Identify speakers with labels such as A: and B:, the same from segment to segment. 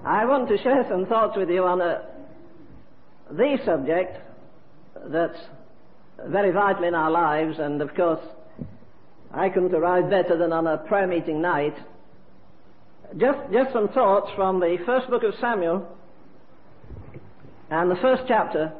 A: I want to share some thoughts with you on the subject that's very vital in our lives, and of course I couldn't arrive better than on a prayer meeting night. Just some thoughts from the first book of Samuel and the first chapter.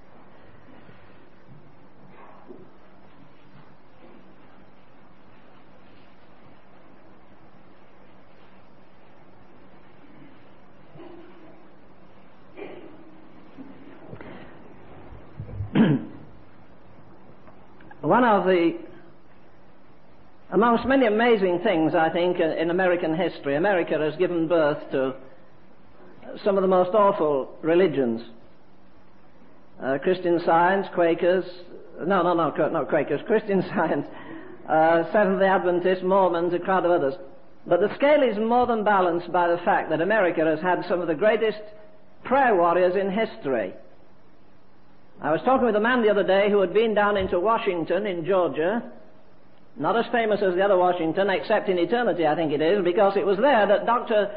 A: One of the, amongst many amazing things, I think, in American history, America has given birth to some of the most awful religions. Christian Science, Quakers, not Quakers, Christian Science, Seventh-day Adventists, Mormons, a crowd of others. But the scale is more than balanced by the fact that America has had some of the greatest prayer warriors in history. I was talking with a man the other day who had been down into Washington in Georgia, not as famous as the other Washington, except in eternity, I think it is, because it was there that Dr.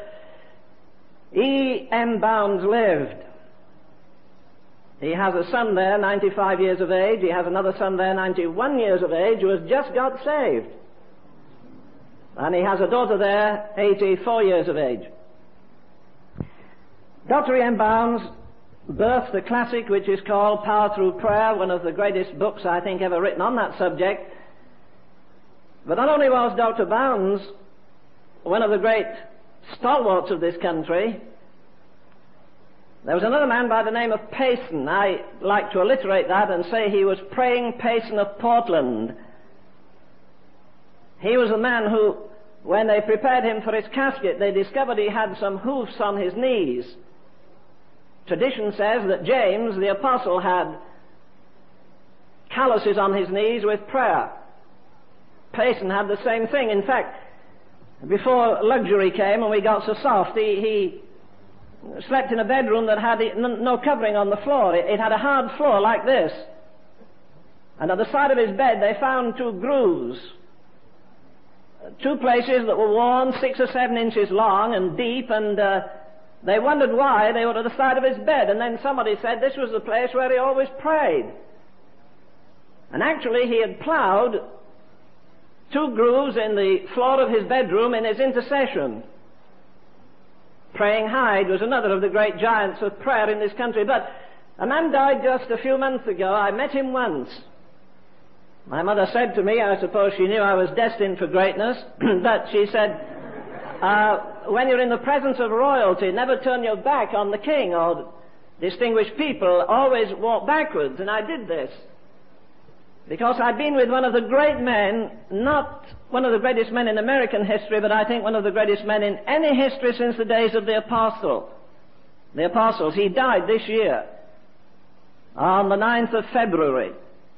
A: E.M. Bounds lived. He has a son there, 95 years of age. He has another son there, 91 years of age, who has just got saved. And he has a daughter there, 84 years of age. Dr. E.M. Bounds birthed a classic which is called Power Through Prayer, one of the greatest books I think ever written on that subject. But not only was Dr. Bounds one of the great stalwarts of this country, there was another man by the name of Payson. I like to alliterate that and say he was Praying Payson of Portland. He was a man who, when they prepared him for his casket, they discovered he had some hoofs on his knees. Tradition says that James, the apostle, had calluses on his knees with prayer. Payson had the same thing. In fact, before luxury came and we got so soft, he slept in a bedroom that had no covering on the floor. It had a hard floor like this. And at the side of his bed they found two grooves. Two places that were worn 6 or 7 inches long and deep, and they wondered why they were at the side of his bed. And then somebody said this was the place where he always prayed. And actually he had ploughed 2 grooves in the floor of his bedroom in his intercession. Praying Hyde was another of the great giants of prayer in this country. But a man died just a few months ago. I met him once. My mother said to me, I suppose she knew I was destined for greatness, but she said, when you're in the presence of royalty, never turn your back on the king, or distinguished people, always walk backwards. And I did this because I'd been with one of the great men, not one of the greatest men in American history, but I think one of the greatest men in any history since the days of the apostles. He died this year on the 9th of February.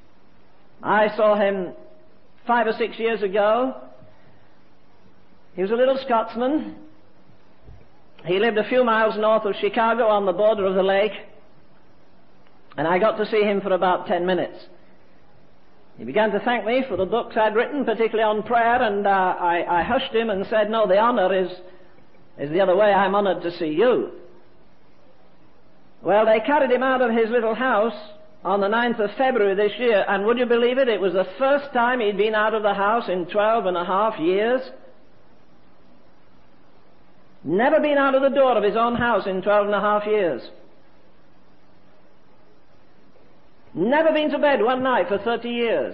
A: I saw him 5 or 6 years ago. He was a little Scotsman. He lived a few miles north of Chicago on the border of the lake, and I got to see him for about 10 minutes. He began to thank me for the books I'd written, particularly on prayer, and I hushed him and said, no, the honor is the other way. I'm honored to see you. Well, they carried him out of his little house on the 9th of February this year, and would you believe it, it was the first time he'd been out of the house in 12 and a half years. Never been out of the door of his own house in 12 and a half years. Never been to bed one night for 30 years.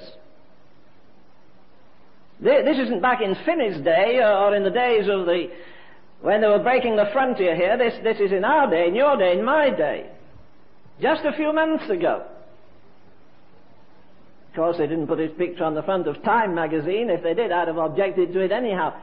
A: This isn't back in Finney's day or in the days of when they were breaking the frontier here. This is in our day, in your day, in my day. Just a few months ago. Of course, they didn't put his picture on the front of Time magazine. If they did, I'd have objected to it anyhow.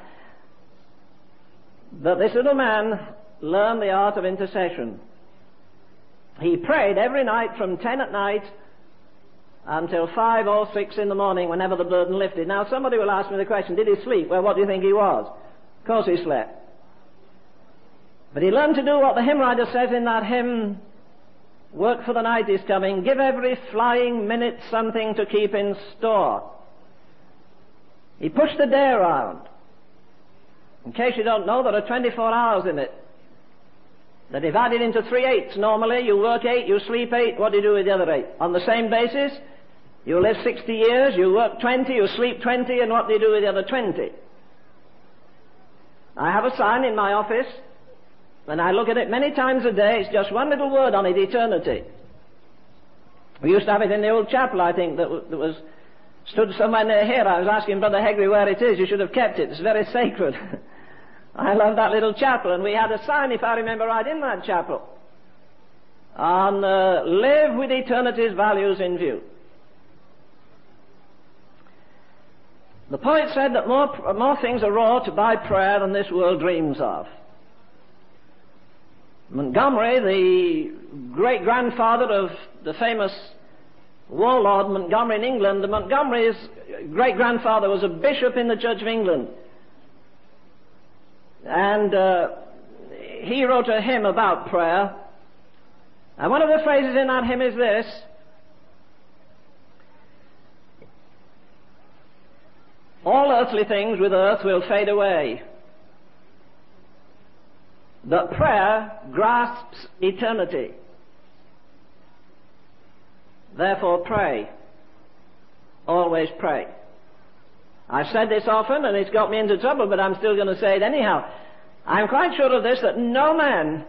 A: But this little man learned the art of intercession. He prayed every night from 10 at night until 5 or 6 in the morning, whenever the burden lifted. Now, somebody will ask me the question, did he sleep? Well, what do you think he was? Of course he slept. But he learned to do what the hymn writer says in that hymn, work for the night is coming, give every flying minute something to keep in store. He pushed the day around. In case you don't know, there are 24 hours in it. They're divided into 3/8 normally. You work 8, you sleep 8. What do you do with the other 8? On the same basis, you live 60 years, you work 20, you sleep 20, and what do you do with the other 20? I have a sign in my office, and I look at it many times a day. It's just one little word on it, eternity. We used to have it in the old chapel, I think, that was stood somewhere near here. I was asking Brother Hegry where it is. You should have kept it. It's very sacred. I love that little chapel, and we had a sign, if I remember right, in that chapel on live with eternity's values in view. The poet said that more things are wrought by prayer than this world dreams of. Montgomery, the great-grandfather of the famous warlord Montgomery in England, Montgomery's great-grandfather was a bishop in the Church of England. And he wrote a hymn about prayer. And one of the phrases in that hymn is this: all earthly things with earth will fade away, but prayer grasps eternity. Therefore pray. Always pray. I've said this often and it's got me into trouble, but I'm still going to say it anyhow. I'm quite sure of this, that no man,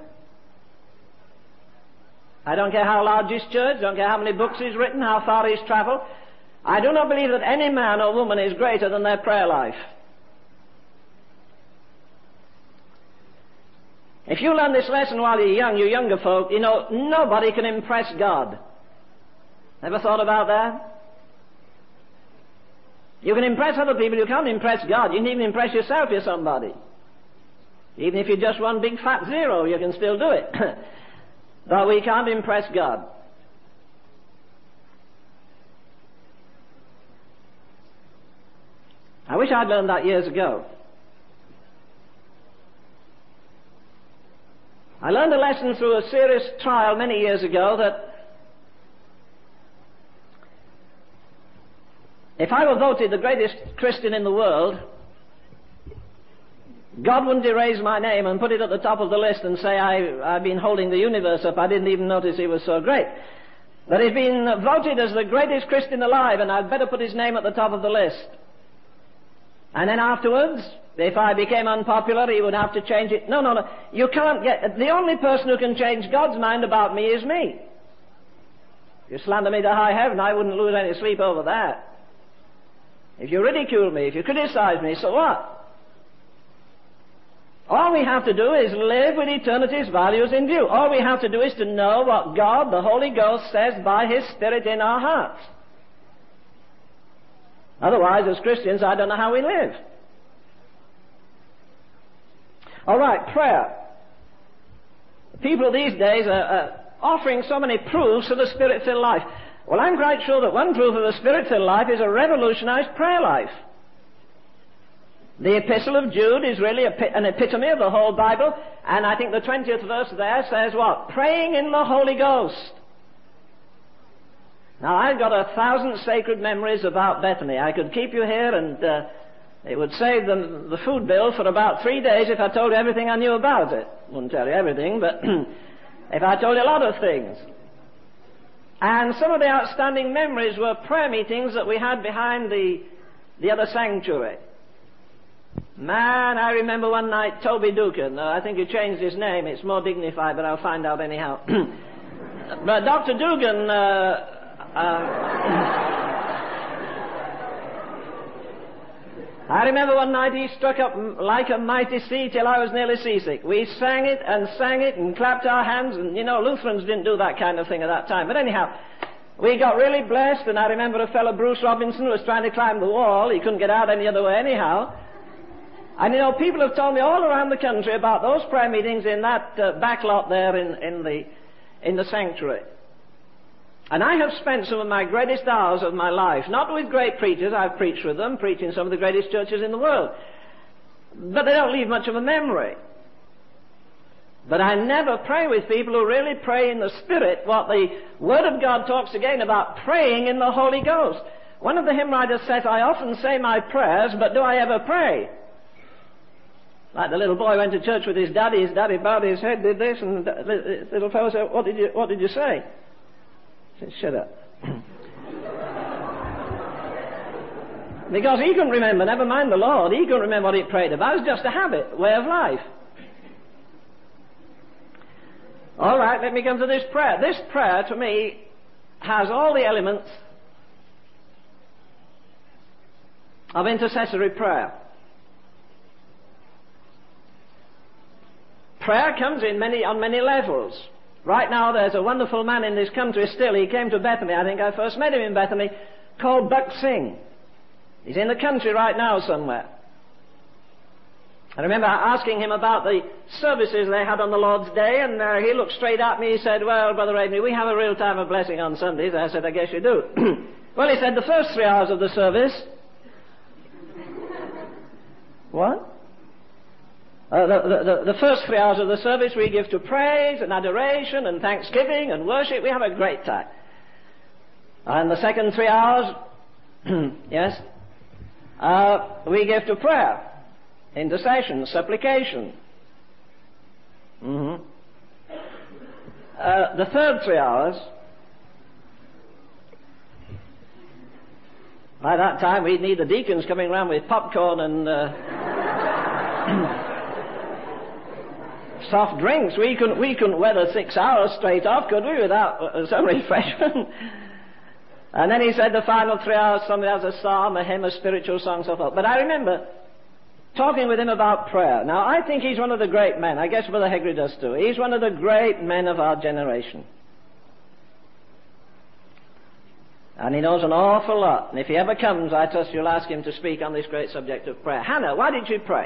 A: I don't care how large his church, don't care how many books he's written, how far he's travelled, I do not believe that any man or woman is greater than their prayer life. If you learn this lesson while you're young, you younger folk, you know, nobody can impress God. Ever thought about that? You can impress other people, you can't impress God. You can even impress yourself, you're somebody. Even if you're just one big fat zero, you can still do it. But we can't impress God. I wish I'd learned that years ago. I learned a lesson through a serious trial many years ago that if I were voted the greatest Christian in the world, God wouldn't erase my name and put it at the top of the list and say I've been holding the universe up. I didn't even notice he was so great. But he's been voted as the greatest Christian alive, and I'd better put his name at the top of the list. And then afterwards, if I became unpopular, he would have to change it. No. You can't get... The only person who can change God's mind about me is me. If you slander me to high heaven, I wouldn't lose any sleep over that. If you ridicule me, if you criticize me, so what? All we have to do is live with eternity's values in view. All we have to do is to know what God, the Holy Ghost, says by His Spirit in our hearts. Otherwise, as Christians, I don't know how we live. All right, prayer. People these days are offering so many proofs of the Spirit-filled life. Well, I'm quite sure that one proof of the Spirit-filled life is a revolutionized prayer life. The Epistle of Jude is really an epitome of the whole Bible, and I think the 20th verse there says what? Praying in the Holy Ghost. Now, I've got 1,000 sacred memories about Bethany. I could keep you here, and it would save the food bill for about 3 days if I told you everything I knew about it. Wouldn't tell you everything, but if I told you a lot of things. And some of the outstanding memories were prayer meetings that we had behind the other sanctuary. Man, I remember one night Toby Dugan. I think he changed his name. It's more dignified, but I'll find out anyhow. But Dr. Dugan... I remember one night he struck up Like a Mighty Sea till I was nearly seasick. We sang it and clapped our hands, and you know, Lutherans didn't do that kind of thing at that time. But anyhow, we got really blessed, and I remember a fellow, Bruce Robinson, who was trying to climb the wall. He couldn't get out any other way anyhow. And you know, people have told me all around the country about those prayer meetings in that back lot there in the sanctuary. And I have spent some of my greatest hours of my life, not with great preachers. I've preached with them, preached in some of the greatest churches in the world. But they don't leave much of a memory. But I never pray with people who really pray in the Spirit, what the Word of God talks again about, praying in the Holy Ghost. One of the hymn writers says, I often say my prayers, but do I ever pray? Like the little boy went to church with his daddy bowed his head, did this, and the little fellow said, what did you say? He said, shut up. Because he couldn't remember, never mind the Lord, he couldn't remember what he prayed about. It was just a habit, way of life. All right, let me come to this prayer. This prayer, to me, has all the elements of intercessory prayer. Prayer comes in on many levels. Right now there's a wonderful man in this country still. He came to Bethany. I think I first met him in Bethany, called Buck Singh. He's in the country right now somewhere. I remember asking him about the services they had on the Lord's Day, and he looked straight at me. He said, well, Brother Abney, we have a real time of blessing on Sundays. I said, I guess you do. Well, he said, the first 3 hours of the service... What? The first 3 hours of the service we give to praise and adoration and thanksgiving and worship. We have a great time. And the second 3 hours, yes, we give to prayer, intercession, supplication. The third 3 hours, by that time we'd need the deacons coming round with popcorn and soft drinks. We couldn't weather 6 hours straight off, could we, without some refreshment? And then he said the final 3 hours, somebody has a psalm, a hymn, a spiritual song, so forth. But I remember talking with him about prayer. Now, I think he's one of the great men. I guess Brother Hegry does too. He's one of the great men of our generation. And he knows an awful lot. And if he ever comes, I trust you'll ask him to speak on this great subject of prayer. Hannah, why did you pray?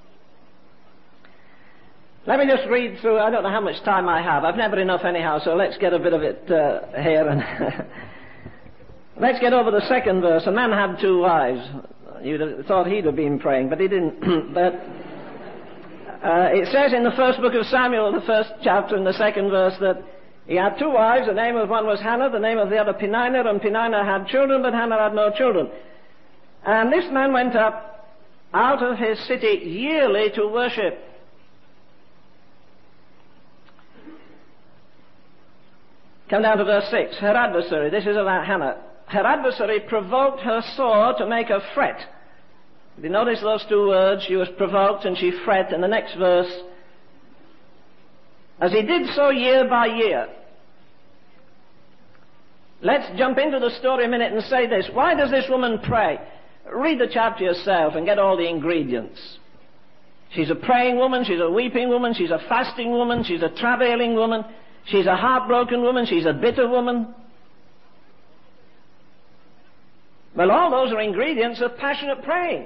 A: Let me just read through. I don't know how much time I have. I've never enough anyhow, so let's get a bit of it here. And let's get over the second verse. A man had 2 wives. You'd have thought he'd have been praying, but he didn't. But it says in the first book of Samuel, the first chapter and the second verse, that he had 2 wives. The name of one was Hannah, the name of the other Peninnah, and Peninnah had children, but Hannah had no children. And this man went up out of his city yearly to worship. Come down to verse 6. Her adversary, this is about Hannah. Her adversary provoked her sore to make her fret. If you notice those 2 words, she was provoked and she fret. In the next verse, as he did so year by year. Let's jump into the story a minute and say this. Why does this woman pray? Read the chapter yourself and get all the ingredients. She's a praying woman, she's a weeping woman, she's a fasting woman, she's a travailing woman, she's a heartbroken woman, she's a bitter woman. Well, all those are ingredients of passionate praying.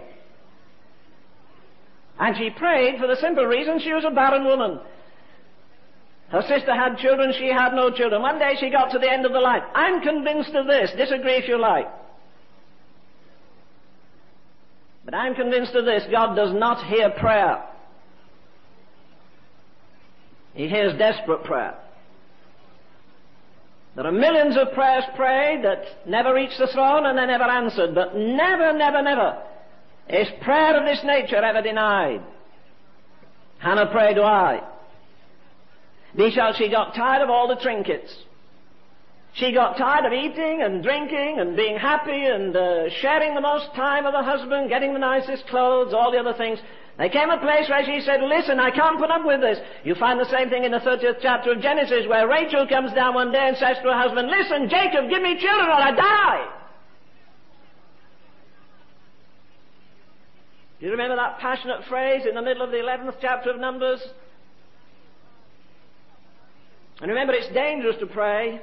A: And she prayed for the simple reason she was a barren woman. Her sister had children, she had no children. One day she got to the end of the line. I'm convinced of this, disagree if you like. But I'm convinced of this, God does not hear prayer. He hears desperate prayer. There are millions of prayers prayed that never reach the throne and they're never answered. But never, never, never is prayer of this nature ever denied. Hannah prayed, why? Because she got tired of all the trinkets. She got tired of eating and drinking and being happy and sharing the most time of her husband, getting the nicest clothes, all the other things. There came a place where she said, listen, I can't put up with this. You find the same thing in the 30th chapter of Genesis, where Rachel comes down one day and says to her husband, listen, Jacob, give me children or I die. Do you remember that passionate phrase in the middle of the 11th chapter of Numbers? And remember, it's dangerous to pray.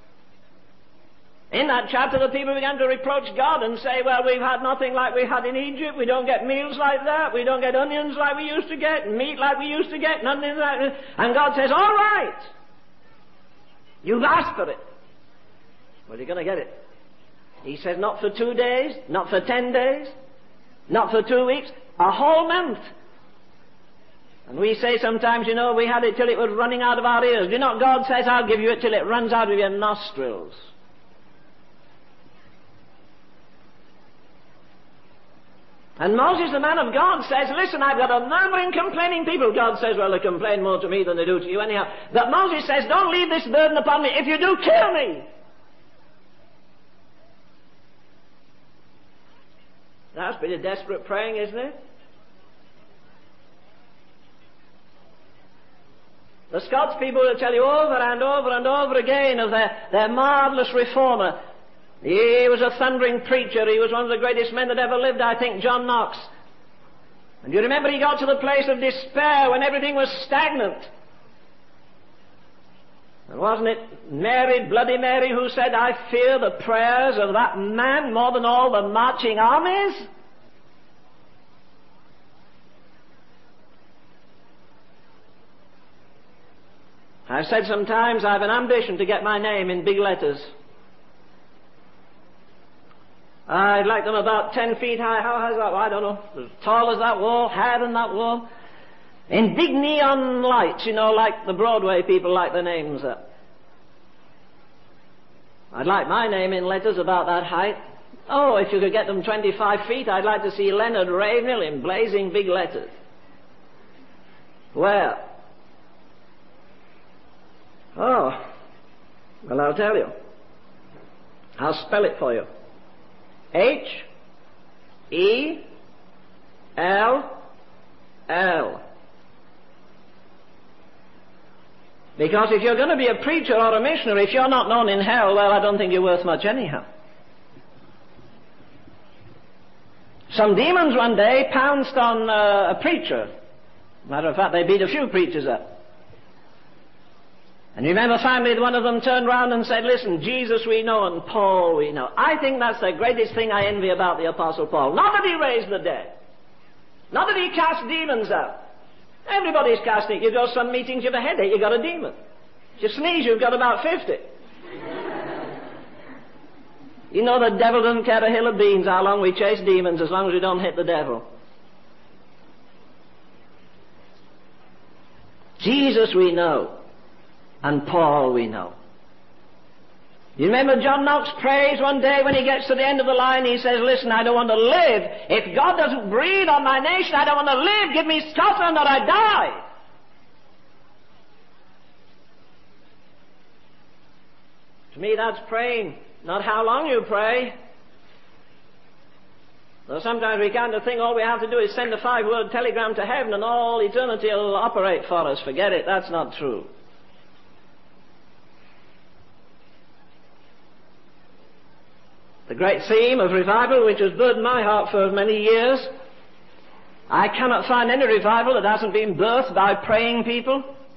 A: In that chapter, the people began to reproach God and say, well, we've had nothing like we had in Egypt. We don't get meals like that. We don't get onions like we used to get, and meat like we used to get, nothing like that. And God says, all right. You've asked for it. Well, you're going to get it. He says, not for 2 days, not for 10 days, not for 2 weeks, a whole month. And we say sometimes, you know, we had it till it was running out of our ears. Do you know, God says, I'll give you it till it runs out of your nostrils. And Moses, the man of God, says, listen, I've got a murmuring, complaining people. God says, well, they complain more to me than they do to you anyhow. But Moses says, don't leave this burden upon me. If you do, kill me. That's pretty desperate praying, isn't it? The Scots people will tell you over and over and over again of their marvellous reformer. He was a thundering preacher. He was one of the greatest men that ever lived, I think, John Knox. And you remember he got to the place of despair when everything was stagnant. And wasn't it Mary, Bloody Mary, who said, I fear the prayers of that man more than all the marching armies? I've said sometimes I have an ambition to get my name in big letters. I'd like them about 10 feet high. How high is that? Well, I don't know. As tall as that wall, higher than that wall. In big neon lights, you know, like the Broadway people like their names up. I'd like my name in letters about that height. Oh, if you could get them 25 feet, I'd like to see Leonard Ravenhill in blazing big letters. Where? Oh, well, I'll tell you. I'll spell it for you. H-E-L-L. Because if you're going to be a preacher or a missionary, if you're not known in hell, well, I don't think you're worth much anyhow. Some demons one day pounced on a preacher. Matter of fact, they beat a few preachers up. And you remember finally one of them turned round and said, listen, Jesus we know and Paul we know. I think that's the greatest thing I envy about the Apostle Paul. Not that he raised the dead. Not that he cast demons out. Everybody's casting. You go to some meetings, you have a headache, you got a demon. If you sneeze, you've got about 50. You know the devil doesn't care a hill of beans how long we chase demons as long as we don't hit the devil. Jesus we know. And Paul we know. You remember John Knox prays one day when he gets to the end of the line, he says, listen, I don't want to live. If God doesn't breathe on my nation, I don't want to live. Give me Scotland or I die. To me that's praying, not how long you pray. Though sometimes we kind of think all we have to do is send a 5-word telegram to heaven and all eternity will operate for us. Forget it, that's not true. The great theme of revival, which has burdened my heart for many years, I cannot find any revival that hasn't been birthed by praying people.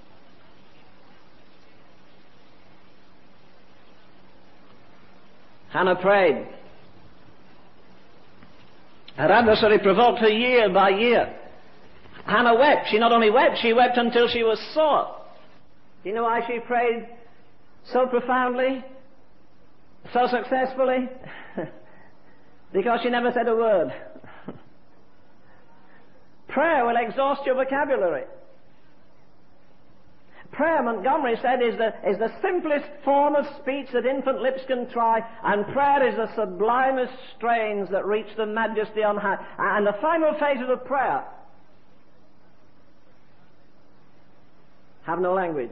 A: Hannah prayed. Her adversary provoked her year by year. Hannah wept. She not only wept, she wept until she was sore. Do you know why she prayed so profoundly? So successfully? Because she never said a word. Prayer will exhaust your vocabulary. Prayer, Montgomery said, is the simplest form of speech that infant lips can try, and prayer is the sublimest strains that reach the majesty on high. And the final phase of the prayer, have no language.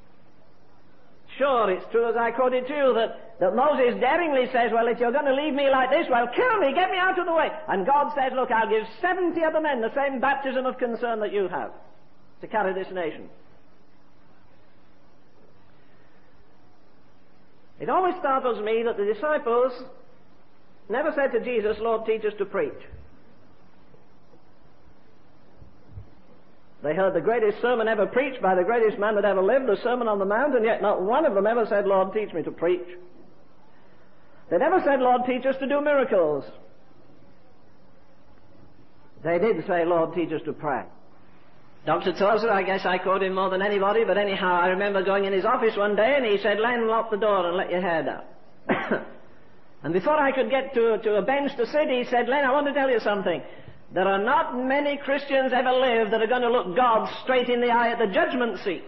A: Sure, it's true, as I quoted to you, that Moses daringly says, well, if you're going to leave me like this, well, kill me, get me out of the way. And God says, look, I'll give 70 other men the same baptism of concern that you have to carry this nation. It always startles me that the disciples never said to Jesus, Lord, teach us to preach. They heard the greatest sermon ever preached by the greatest man that ever lived, the Sermon on the Mount, and yet not one of them ever said, Lord, teach me to preach. They never said, Lord, teach us to do miracles. They did say, Lord, teach us to pray. Dr. Tozer, I guess I quote him more than anybody, but anyhow, I remember going in his office one day and he said, Len, lock the door and let your hair down. And before I could get to a bench to sit, he said, Len, I want to tell you something. There are not many Christians ever lived that are going to look God straight in the eye at the judgment seat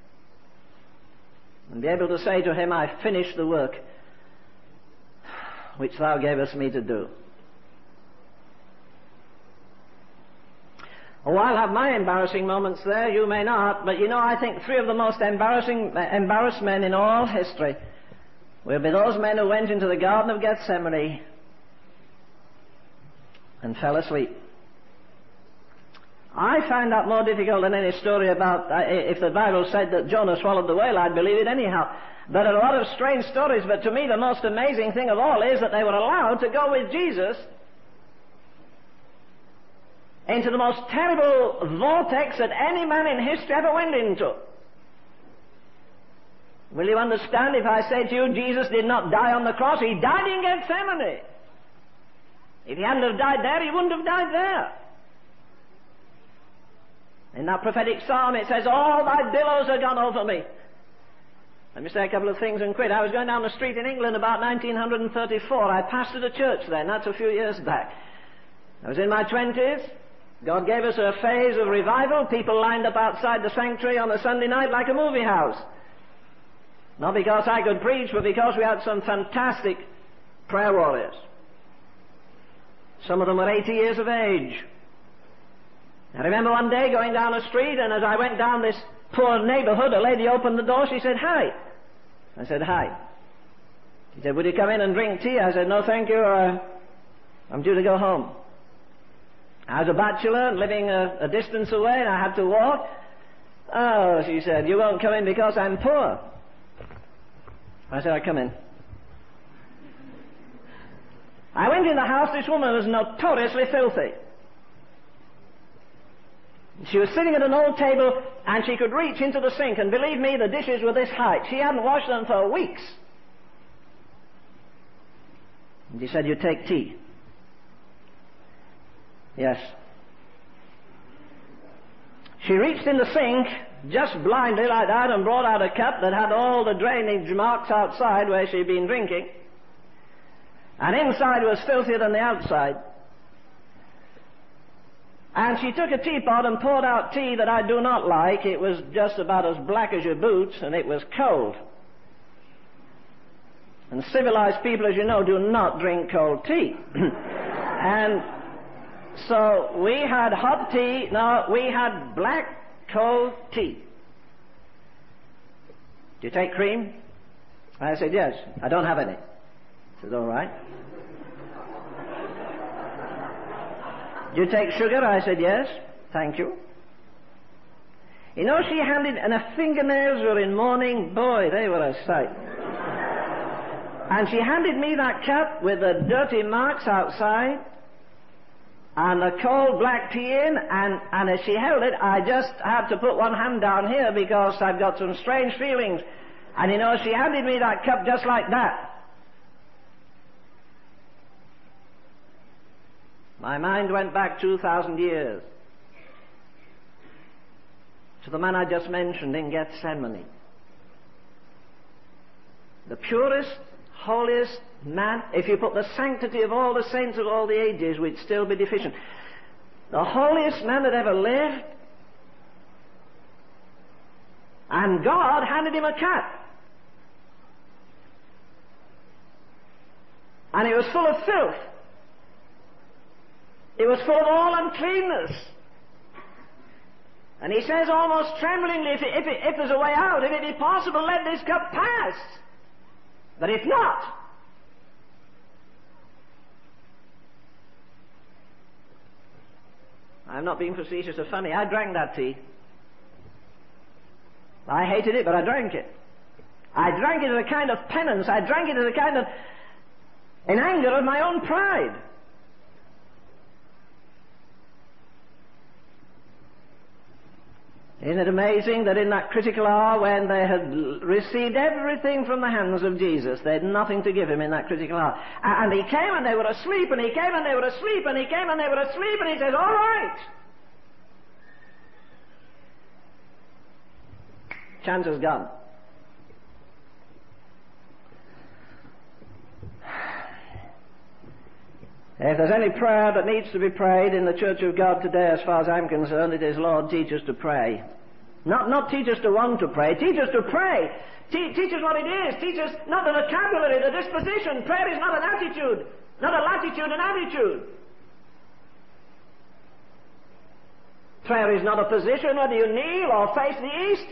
A: and be able to say to him, I've finished the work. which thou gavest me to do. Oh, I'll have my embarrassing moments there, you may not, but I think three of the most embarrassed men in all history will be those men who went into the Garden of Gethsemane and fell asleep. I find that more difficult than any story about, if the Bible said that Jonah swallowed the whale, I'd believe it anyhow. There are a lot of strange stories, but to me the most amazing thing of all is that they were allowed to go with Jesus into the most terrible vortex that any man in history ever went into. Will you understand if I say to you, Jesus did not die on the cross, he died in Gethsemane. If he hadn't have died there, he wouldn't have died there. In that prophetic psalm it says, all thy billows are gone over me. Let me say a couple of things and quit. I was going down the street in England about 1934. I pastored a church then, that's a few years back. I was in my 20s. God gave us a phase of revival. People lined up outside the sanctuary on a Sunday night like a movie house. Not because I could preach, but because we had some fantastic prayer warriors. Some of them were 80 years of age. I remember one day going down a street, and as I went down this poor neighborhood, a lady opened the door. She said, "Hi." I said, "Hi." She said, "Would you come in and drink tea?" I said, "No, thank you. I'm due to go home." I was a bachelor living a distance away, and I had to walk. "Oh," she said, "you won't come in because I'm poor." I said, "I'll come in." I went in the house. This woman was notoriously filthy. She was sitting at an old table, and she could reach into the sink, and believe me, the dishes were this height. She hadn't washed them for weeks. And she said, "You take tea?" "Yes." She reached in the sink, just blindly like that, and brought out a cup that had all the drainage marks outside where she'd been drinking. And inside was filthier than the outside. And she took a teapot and poured out tea that I do not like. It was just about as black as your boots, and it was cold. And civilized people, as you know, do not drink cold tea. And so we had hot tea. No, we had black, cold tea. "Do you take cream?" I said, "Yes." "I don't have any." She said, "All right." "Do you take sugar?" I said, "Yes." "Thank you." She handed, and her fingernails were in mourning. Boy, they were a sight. And she handed me that cup with the dirty marks outside and the cold black tea in, and as she held it, I just had to put one hand down here because I've got some strange feelings. And she handed me that cup just like that. My mind went back 2,000 years to the man I just mentioned in Gethsemane. The purest, holiest man. If you put the sanctity of all the saints of all the ages, we'd still be deficient. The holiest man that ever lived. And God handed him a cup. And it was full of filth. It was full of all uncleanness. And he says almost tremblingly, if there's a way out, if it be possible, let this cup pass. But if not, I'm not being facetious or funny, I drank that tea. I hated it, but I drank it. I drank it as a kind of penance. I drank it as a kind of, in anger of my own pride. Isn't it amazing that in that critical hour when they had received everything from the hands of Jesus, they had nothing to give him in that critical hour. And he came and they were asleep, and he came and they were asleep, and he came and they were asleep, and he says, "All right." Chance is gone. If there's any prayer that needs to be prayed in the Church of God today, as far as I'm concerned, it is, "Lord, teach us to pray." Not teach us to want to pray. Teach us to pray. Teach us what it is. Teach us not the vocabulary, the disposition. Prayer is not an attitude, not a latitude, an attitude. Prayer is not a position, whether you kneel or face the east.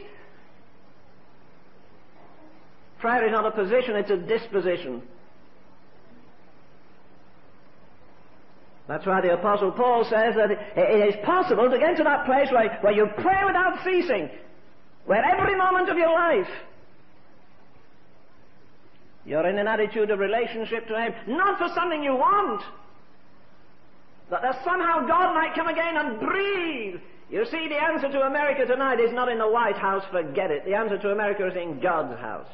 A: Prayer is not a position, it's a disposition. That's why the Apostle Paul says that it is possible to get to that place where you pray without ceasing, where every moment of your life you're in an attitude of relationship to Him, not for something you want, that somehow God might come again and breathe. You see, the answer to America tonight is not in the White House, forget it. The answer to America is in God's house.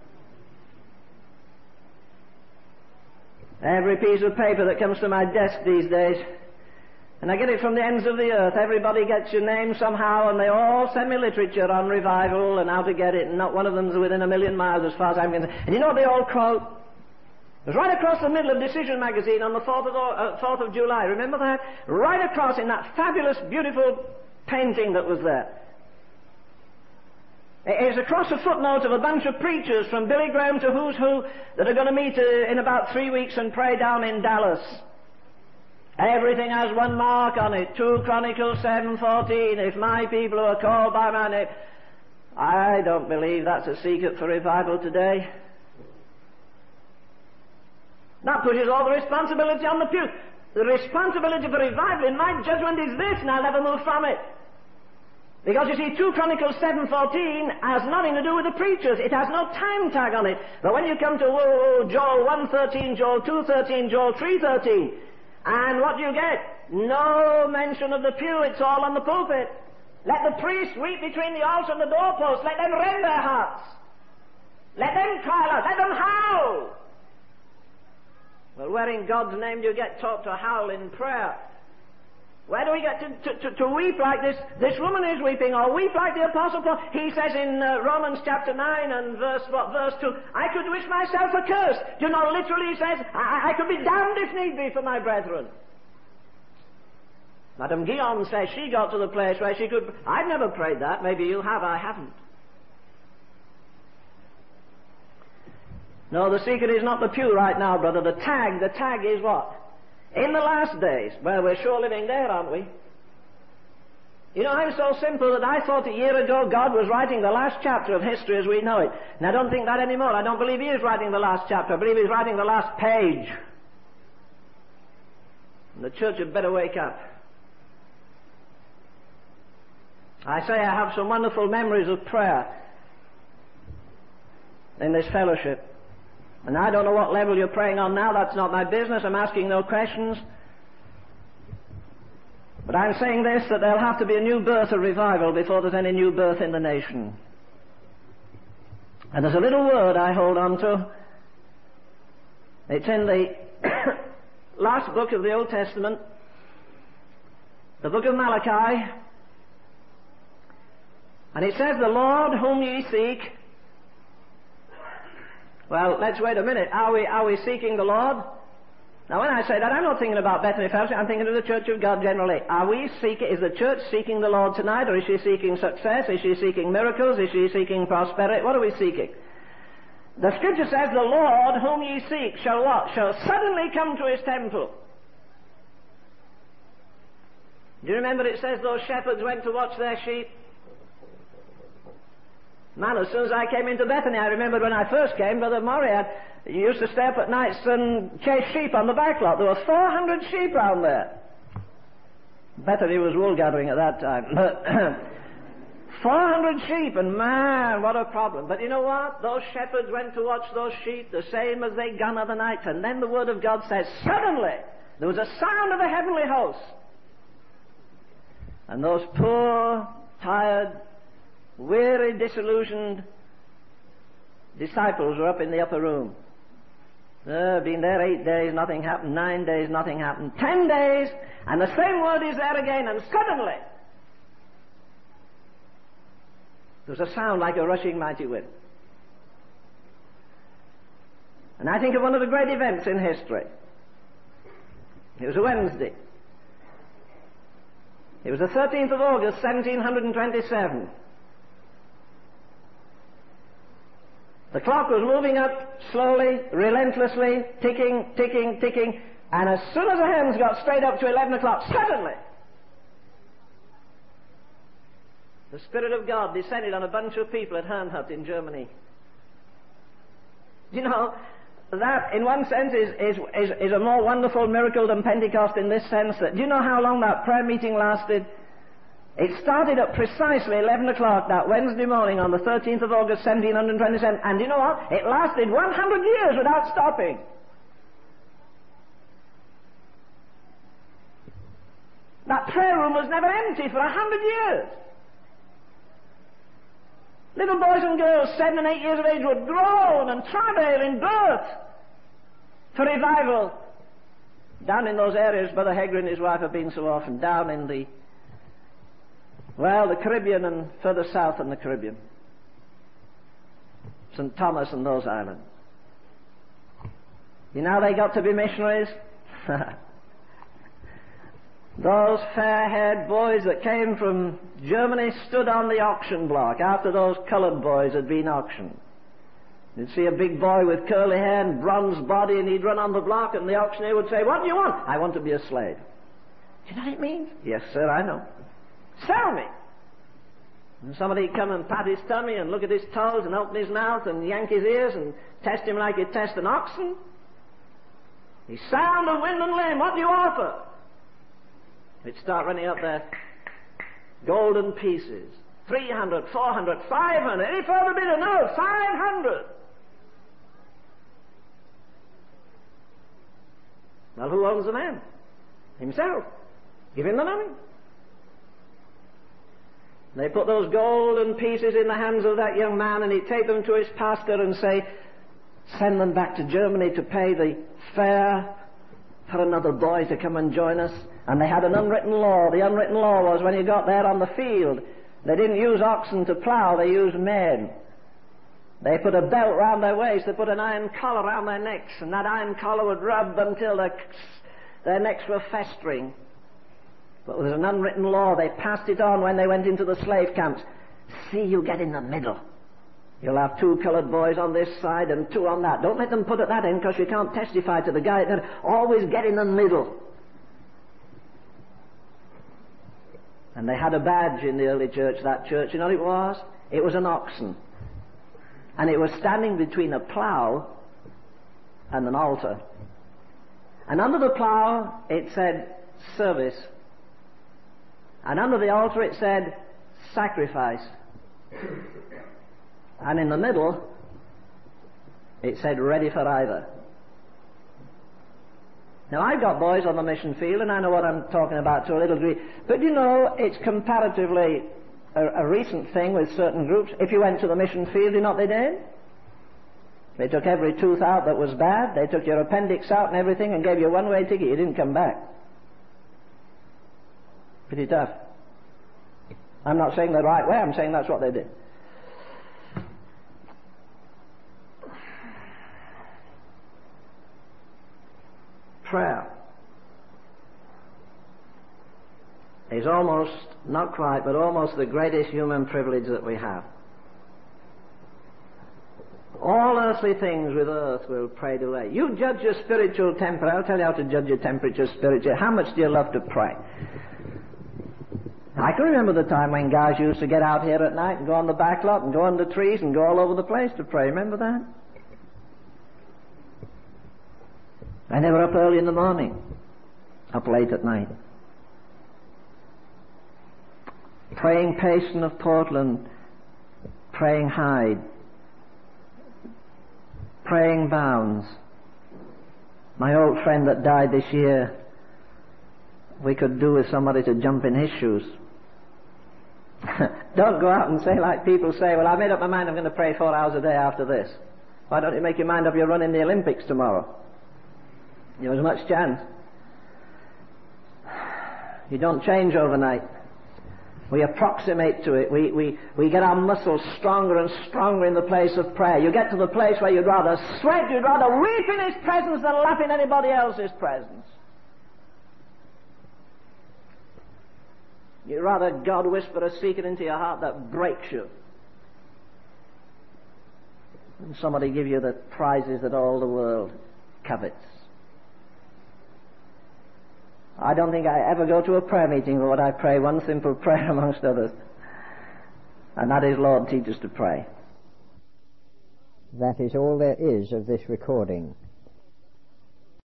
A: Every piece of paper that comes to my desk these days, and I get it from the ends of the earth, everybody gets your name somehow, and they all send me literature on revival and how to get it, and not one of them's within a million miles as far as I'm concerned. And you know what they all quote? It was right across the middle of Decision magazine on the 4th of July. Remember that? Right across in that fabulous, beautiful painting that was there. It is across a footnote of a bunch of preachers from Billy Graham to who's who that are going to meet in about 3 weeks and pray down in Dallas. Everything has one mark on it, 2 Chronicles 7:14. If my people who are called by my name. I don't believe that's a secret for revival today. That pushes all the responsibility on the pew. The responsibility for revival, in my judgment, is this, and I'll never move from it. Because you see, 2 Chronicles 7:14 has nothing to do with the preachers. It has no time tag on it. But when you come to Joel 1:13, Joel 2:13, Joel 3:13, and what do you get? No mention of the pew. It's all on the pulpit. Let the priest weep between the altar and the doorpost. Let them rend their hearts. Let them cry out. Let them howl. Well, where in God's name do you get taught to howl in prayer? Where do we get to weep like this woman is weeping, or weep like the Apostle Paul? He says in Romans chapter 9 and verse 2, I could wish myself accursed. You know, literally he says, I could be damned if need be for my brethren. Madame Guillaume says she got to the place where she could... I've never prayed that. Maybe you have, I haven't. No, the secret is not the pew right now, brother. The tag is what? In the last days, well, we're sure living there, aren't we? You know, I'm so simple that I thought a year ago God was writing the last chapter of history as we know it. And I don't think that anymore. I don't believe He is writing the last chapter. I believe He's writing the last page. And the church had better wake up. I say I have some wonderful memories of prayer in this fellowship. And I don't know what level you're praying on now. That's not my business. I'm asking no questions. But I'm saying this, that there'll have to be a new birth of revival before there's any new birth in the nation. And there's a little word I hold on to. It's in the last book of the Old Testament, the book of Malachi. And it says, the Lord whom ye seek. Well, let's wait a minute. Are we seeking the Lord? Now, when I say that, I'm not thinking about Bethany Fellowship. I'm thinking of the Church of God generally. Is the church seeking the Lord tonight, or is she seeking success? Is she seeking miracles? Is she seeking prosperity? What are we seeking? The Scripture says, the Lord whom ye seek shall what? Shall suddenly come to His temple. Do you remember it says those shepherds went to watch their sheep? Man, as soon as I came into Bethany, I remembered when I first came, Brother Murray, you used to stay up at nights and chase sheep on the back lot. There were 400 sheep round there. Bethany was wool gathering at that time. But 400 sheep, and man, what a problem. But you know what? Those shepherds went to watch those sheep the same as they gone other nights. And then the Word of God says, suddenly, there was a sound of a heavenly host. And those poor, tired, weary, disillusioned disciples were up in the upper room. Been there 8 days, nothing happened. 9 days, nothing happened. 10 days, and the same word is there again, and suddenly there was a sound like a rushing mighty wind. And I think of one of the great events in history. It was a Wednesday. It was the 13th of August, 1727. The clock was moving up slowly, relentlessly, ticking, ticking, ticking, and as soon as the hands got straight up to 11 o'clock, suddenly, the Spirit of God descended on a bunch of people at Herrnhut in Germany. You know, that in one sense is a more wonderful miracle than Pentecost in this sense that, do you know how long that prayer meeting lasted? It started at precisely 11 o'clock that Wednesday morning on the 13th of August 1727, and you know what? It lasted 100 years without stopping. That prayer room was never empty for 100 years. Little boys and girls, 7 and 8 years of age, would groan and travail in birth for revival. Down in those areas, Brother Hegger and his wife have been so often, down in the Caribbean and further south in the Caribbean. St. Thomas and those islands. You know how they got to be missionaries? Those fair-haired boys that came from Germany stood on the auction block after those colored boys had been auctioned. You'd see a big boy with curly hair and bronze body, and he'd run on the block, and the auctioneer would say, "What do you want?" "I want to be a slave." "Do you know what it means?" "Yes, sir, I know." "Sell me." And somebody'd come and pat his tummy and look at his toes and open his mouth and yank his ears and test him like he'd test an oxen. He's sound of wind and limb. "What do you offer?" He'd start running up there. Golden pieces. 300, 400, 500. Any further bidder? No, 500. Well, who owns the man? Himself. Give him the money. They put those golden pieces in the hands of that young man, and he'd take them to his pastor and say, "Send them back to Germany to pay the fare for another boy to come and join us." And they had an unwritten law. The unwritten law was when you got there on the field, they didn't use oxen to plough, they used men. They put a belt round their waist, they put an iron collar round their necks, and that iron collar would rub until their necks were festering. But there was an unwritten law. They passed it on when they went into the slave camps. "See, you get in the middle. You'll have 2 colored boys on this side and 2 on that. Don't let them put at that end because you can't testify to the guy. Always get in the middle." And they had a badge in the early church, that church. You know what it was? It was an oxen. And it was standing between a plough and an altar. And under the plough it said service. And under the altar it said sacrifice. And in the middle it said ready for either. Now, I've got boys on the mission field, and I know what I'm talking about to a little degree. But you know, it's comparatively a recent thing with certain groups. If you went to the mission field, you know what they did? They took every tooth out that was bad. They took your appendix out and everything and gave you a one-way ticket. You didn't come back. Pretty tough. I'm not saying the right way. I'm saying that's what they did. Prayer is almost, not quite, but almost the greatest human privilege that we have. All earthly things with earth will pray away. You judge your spiritual temper. I'll tell you how to judge your temperature spiritually. How much do you love to pray? I can remember the time when guys used to get out here at night and go on the back lot and go under trees and go all over the place to pray. Remember that? And they were up early in the morning, up late at night. Praying Payson of Portland, praying Hyde, praying Bounds. My old friend that died this year, we could do with somebody to jump in his shoes. Don't go out and say like people say, "Well, I made up my mind I'm going to pray 4 hours a day after this." Why don't you make your mind up you're running the Olympics tomorrow? You have as much chance. You don't change overnight. We approximate to it. We get our muscles stronger and stronger in the place of prayer. You get to the place where you'd rather sweat, you'd rather weep in His presence than laugh in anybody else's presence. You'd rather God whisper a secret into your heart that breaks you. and somebody give you the prizes that all the world covets. I don't think I ever go to a prayer meeting where I pray one simple prayer amongst others, and that is, Lord, teach us to pray.
B: That is all there is of this recording.